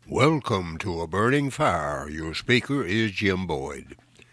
Welcome to A Burning Fire. Your speaker is Jim Boyd.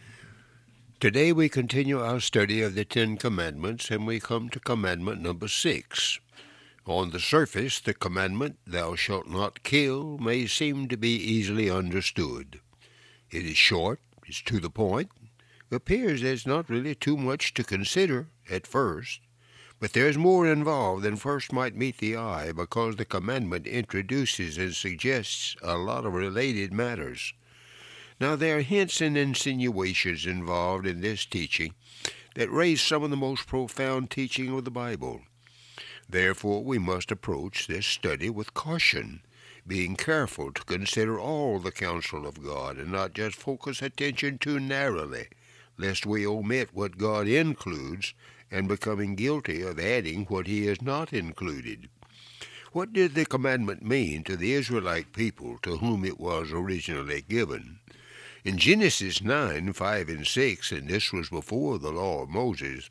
Today we continue our study of the Ten Commandments, and we come to commandment number 6. On the surface, the commandment, "Thou shalt not kill," may seem to be easily understood. It is short, it's to the point, appears there's not really too much to consider at first. But there's more involved than first might meet the eye, because the commandment introduces and suggests a lot of related matters. Now, there are hints and insinuations involved in this teaching that raise some of the most profound teaching of the Bible. Therefore, we must approach this study with caution, being careful to consider all the counsel of God and not just focus attention too narrowly, lest we omit what God includes and becoming guilty of adding what he has not included. What did the commandment mean to the Israelite people to whom it was originally given? In Genesis 9, 5 and 6, and this was before the law of Moses,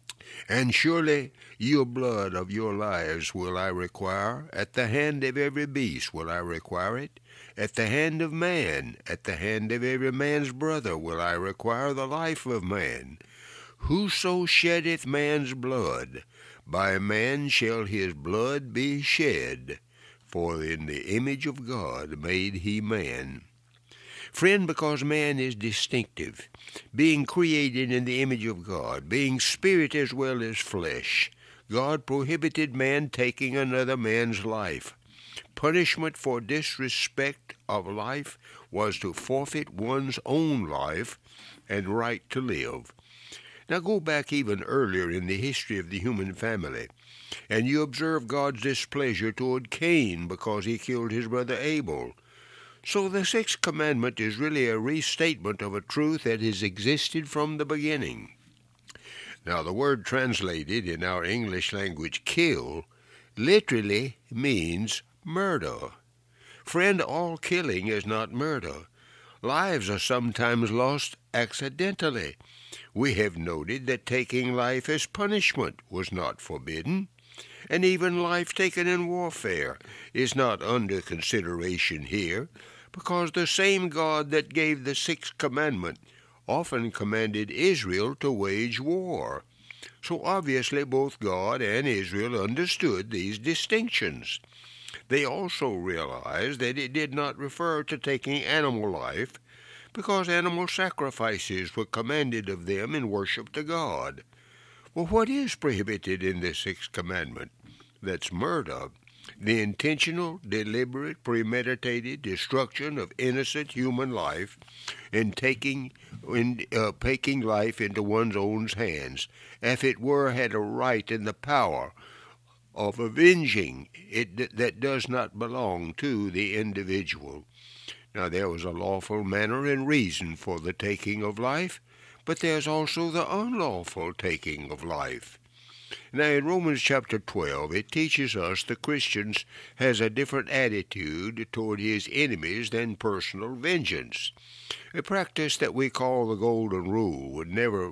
"And surely your blood of your lives will I require, at the hand of every beast will I require it, at the hand of man, at the hand of every man's brother will I require the life of man. Whoso sheddeth man's blood, by man shall his blood be shed, for in the image of God made he man." Friend, because man is distinctive, being created in the image of God, being spirit as well as flesh, God prohibited man taking another man's life. Punishment for disrespect of life was to forfeit one's own life and right to live. Now go back even earlier in the history of the human family, and you observe God's displeasure toward Cain because he killed his brother Abel. So the sixth commandment is really a restatement of a truth that has existed from the beginning. Now the word translated in our English language, kill, literally means murder. Friend, all killing is not murder. Lives are sometimes lost accidentally. We have noted that taking life as punishment was not forbidden, and even life taken in warfare is not under consideration here, because the same God that gave the sixth commandment often commanded Israel to wage war. So obviously both God and Israel understood these distinctions. They also realized that it did not refer to taking animal life, because animal sacrifices were commanded of them in worship to God. Well, what is prohibited in the sixth commandment? That's murder, the intentional, deliberate, premeditated destruction of innocent human life, and taking life into one's own hands, if it were had a right and the power of avenging it that does not belong to the individual. Now there was a lawful manner and reason for the taking of life, but there's also the unlawful taking of life. Now in Romans chapter 12, it teaches us the Christian has a different attitude toward his enemies than personal vengeance. A practice that we call the Golden Rule would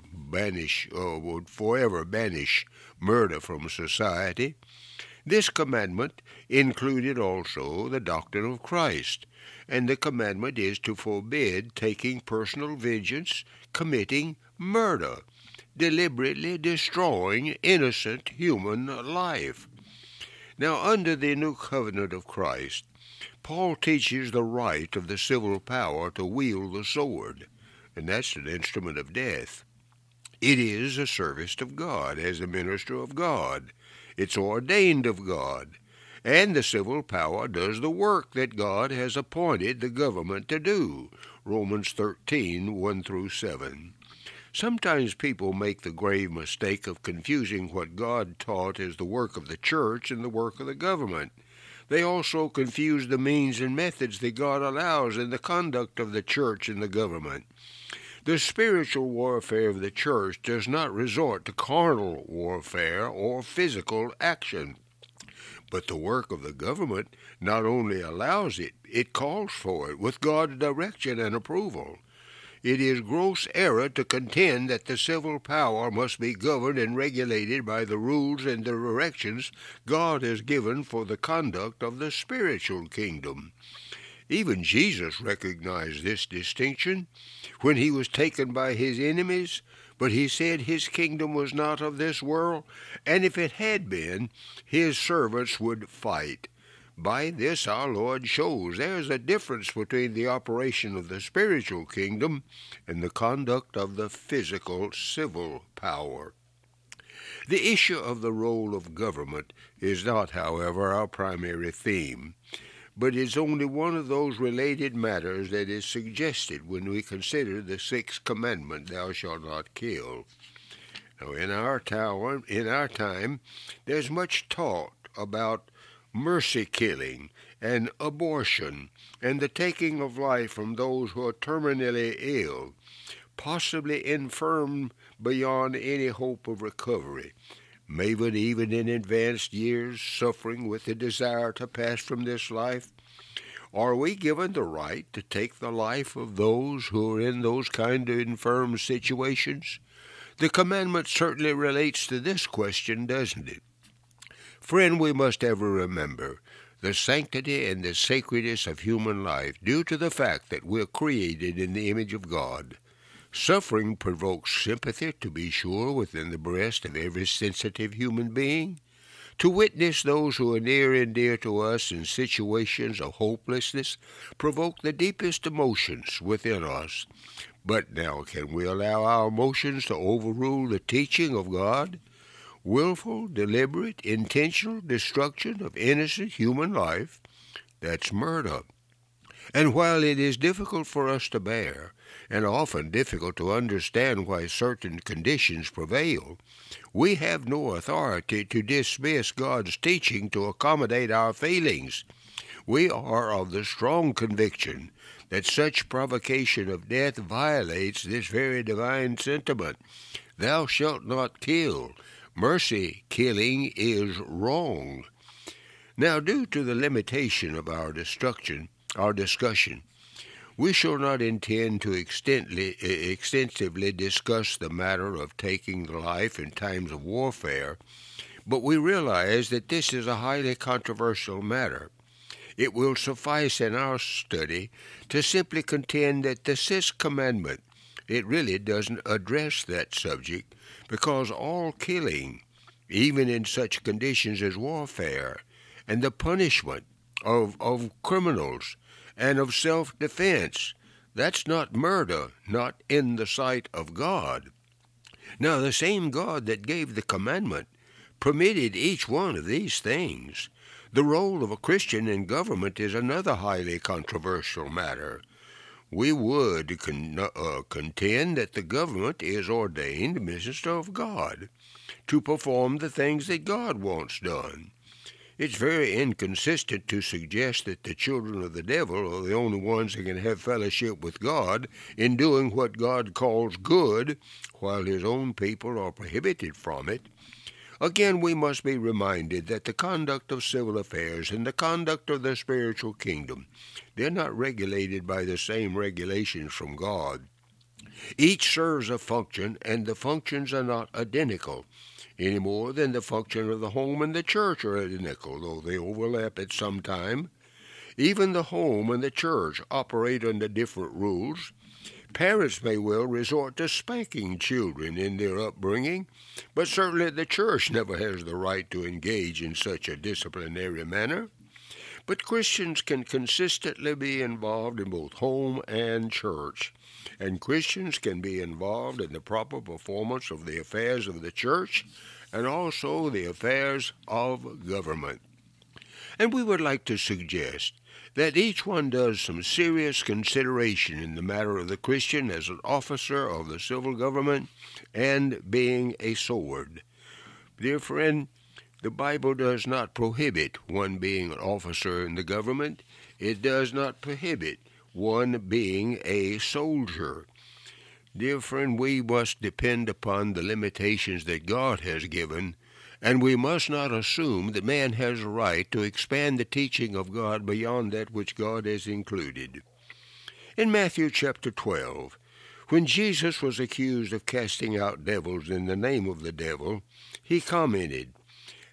forever banish murder from society. This commandment included also the doctrine of Christ, and the commandment is to forbid taking personal vengeance, committing murder, deliberately destroying innocent human life. Now, under the new covenant of Christ, Paul teaches the right of the civil power to wield the sword, and that's an instrument of death. It is a service of God as a minister of God. It's ordained of God, and the civil power does the work that God has appointed the government to do. Romans 13, 1 through 7. Sometimes people make the grave mistake of confusing what God taught as the work of the church and the work of the government. They also confuse the means and methods that God allows in the conduct of the church and the government. The spiritual warfare of the church does not resort to carnal warfare or physical action. But the work of the government not only allows it, it calls for it with God's direction and approval. It is gross error to contend that the civil power must be governed and regulated by the rules and the directions God has given for the conduct of the spiritual kingdom. Even Jesus recognized this distinction when he was taken by his enemies, but he said his kingdom was not of this world, and if it had been, his servants would fight. By this our Lord shows there is a difference between the operation of the spiritual kingdom and the conduct of the physical civil power. The issue of the role of government is not, however, our primary theme, but is only one of those related matters that is suggested when we consider the sixth commandment, thou shalt not kill. Now, in our time, there's much talk about mercy killing and abortion and the taking of life from those who are terminally ill, possibly infirm beyond any hope of recovery, maybe even in advanced years suffering with the desire to pass from this life. Are we given the right to take the life of those who are in those kind of infirm situations? The commandment certainly relates to this question, doesn't it? Friend, we must ever remember the sanctity and the sacredness of human life due to the fact that we're created in the image of God. Suffering provokes sympathy, to be sure, within the breast of every sensitive human being. To witness those who are near and dear to us in situations of hopelessness provoke the deepest emotions within us. But now, can we allow our emotions to overrule the teaching of God? Willful, deliberate, intentional destruction of innocent human life, that's murder. And while it is difficult for us to bear, and often difficult to understand why certain conditions prevail, we have no authority to dismiss God's teaching to accommodate our feelings. We are of the strong conviction that such provocation of death violates this very divine sentiment. Thou shalt not kill. Mercy killing is wrong. Now, due to the limitation of our discussion, we shall not intend to extensively discuss the matter of taking the life in times of warfare, but we realize that this is a highly controversial matter. It will suffice in our study to simply contend that the sixth commandment, it really doesn't address that subject, because all killing, even in such conditions as warfare, and the punishment of criminals and of self-defense, that's not murder, not in the sight of God. Now, the same God that gave the commandment permitted each one of these things. The role of a Christian in government is another highly controversial matter. We would contend that the government is ordained minister of God to perform the things that God wants done. It's very inconsistent to suggest that the children of the devil are the only ones that can have fellowship with God in doing what God calls good, while his own people are prohibited from it. Again, we must be reminded that the conduct of civil affairs and the conduct of the spiritual kingdom, they're not regulated by the same regulations from God. Each serves a function, and the functions are not identical, any more than the function of the home and the church are identical, though they overlap at some time. Even the home and the church operate under different rules. Parents may well resort to spanking children in their upbringing, but certainly the church never has the right to engage in such a disciplinary manner. But Christians can consistently be involved in both home and church, and Christians can be involved in the proper performance of the affairs of the church and also the affairs of government. And we would like to suggest that each one does some serious consideration in the matter of the Christian as an officer of the civil government and being a sword. Dear friend, the Bible does not prohibit one being an officer in the government. It does not prohibit one being a soldier. Dear friend, we must depend upon the limitations that God has given, and we must not assume that man has a right to expand the teaching of God beyond that which God has included. In Matthew chapter 12, when Jesus was accused of casting out devils in the name of the devil, he commented,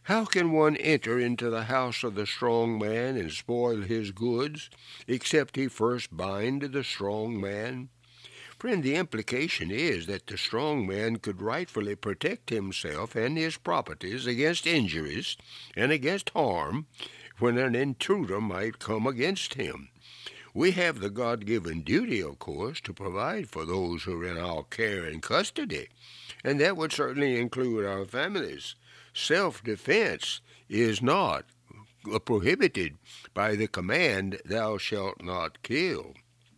How can one enter into the house of the strong man and spoil his goods, except he first bind the strong man? Friend, the implication is that the strong man could rightfully protect himself and his properties against injuries and against harm when an intruder might come against him. We have the God-given duty, of course, to provide for those who are in our care and custody, and that would certainly include our families. Self-defense is not prohibited by the command, "Thou shalt not kill."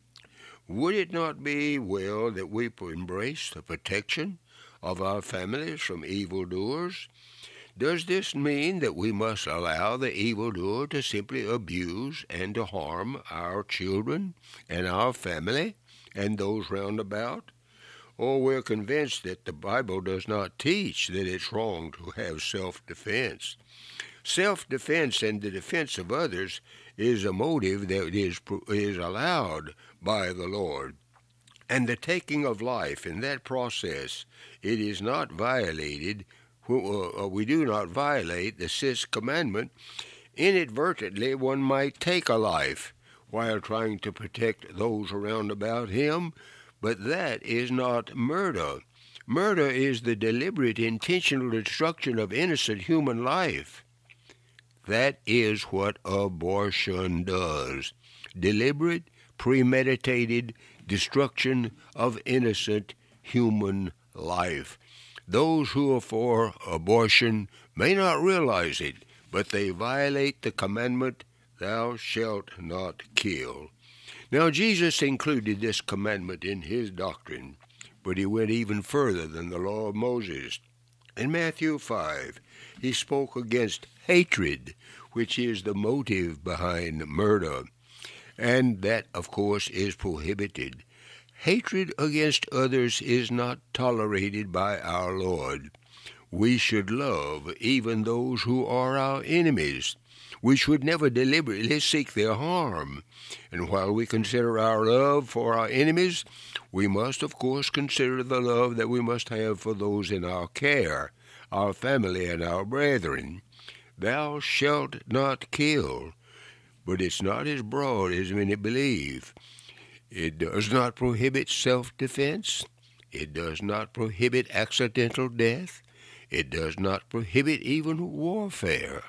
Would it not be well that we embrace the protection of our families from evildoers? Does this mean that we must allow the evildoer to simply abuse and to harm our children and our family and those round about? Or we're convinced that the Bible does not teach that it's wrong to have self-defense. Self-defense and the defense of others is a motive that is allowed by the Lord. And the taking of life in that process, it is not violated. We do not violate the sixth commandment. Inadvertently, one might take a life while trying to protect those around about him, but that is not murder. Murder is the deliberate, intentional destruction of innocent human life. That is what abortion does. Deliberate, premeditated destruction of innocent human life. Those who are for abortion may not realize it, but they violate the commandment, "Thou shalt not kill." Now, Jesus included this commandment in his doctrine, but he went even further than the law of Moses. In Matthew 5, he spoke against hatred, which is the motive behind murder, and that, of course, is prohibited. Hatred against others is not tolerated by our Lord. We should love even those who are our enemies. We should never deliberately seek their harm. And while we consider our love for our enemies, we must, of course, consider the love that we must have for those in our care, our family and our brethren. Thou shalt not kill. But it's not as broad as many believe. It does not prohibit self-defense. It does not prohibit accidental death. It does not prohibit even warfare.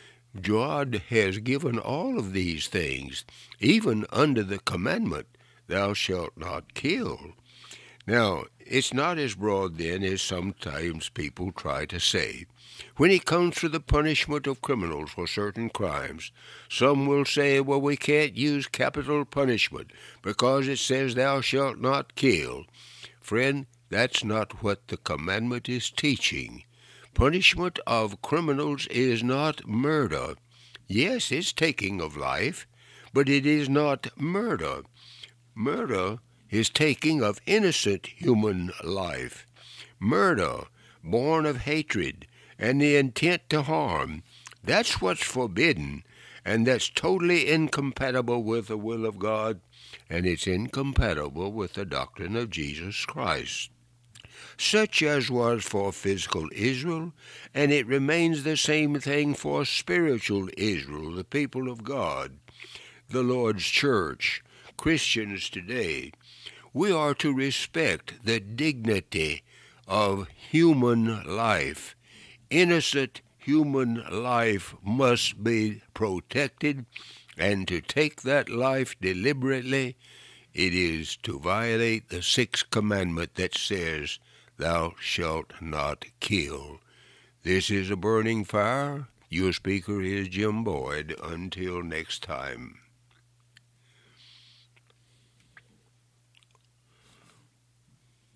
God has given all of these things, even under the commandment, "Thou shalt not kill." Now, it's not as broad then as sometimes people try to say. When it comes to the punishment of criminals for certain crimes, some will say, well, we can't use capital punishment because it says, "Thou shalt not kill." Friend, that's not what the commandment is teaching. Punishment of criminals is not murder. Yes, it's taking of life, but it is not murder. Murder is taking of innocent human life. Murder, born of hatred and the intent to harm, that's what's forbidden, and that's totally incompatible with the will of God, and it's incompatible with the doctrine of Jesus Christ, such as was for physical Israel, and it remains the same thing for spiritual Israel, the people of God, the Lord's church, Christians today. We are to respect the dignity of human life. Innocent human life must be protected, and to take that life deliberately, it is to violate the sixth commandment that says, "Thou shalt not kill." This is A Burning Fire. Your speaker is Jim Boyd. Until next time.